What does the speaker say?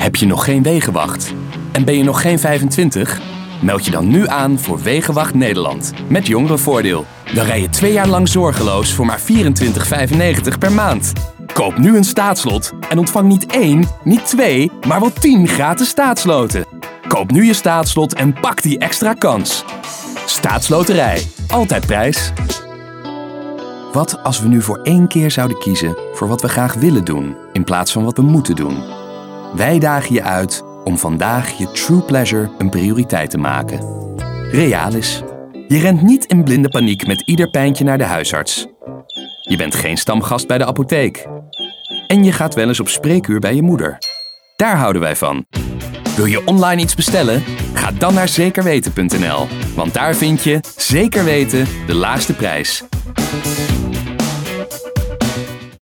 Heb je nog geen Wegenwacht? En ben je nog geen 25? Meld je dan nu aan voor Wegenwacht Nederland. Met jongerenvoordeel. Dan rij je 2 jaar lang zorgeloos voor maar €24,95 per maand. Koop nu een staatslot en ontvang niet 1, niet 2, maar wel 10 gratis staatsloten. Koop nu je staatslot en pak die extra kans. Staatsloterij. Altijd prijs. Wat als we nu voor 1 keer zouden kiezen voor wat we graag willen doen, in plaats van wat we moeten doen? Wij dagen je uit om vandaag je true pleasure een prioriteit te maken. Realis. Je rent niet in blinde paniek met ieder pijntje naar de huisarts. Je bent geen stamgast bij de apotheek. En je gaat wel eens op spreekuur bij je moeder. Daar houden wij van. Wil je online iets bestellen? Ga dan naar zekerweten.nl. Want daar vind je, zeker weten, de laagste prijs.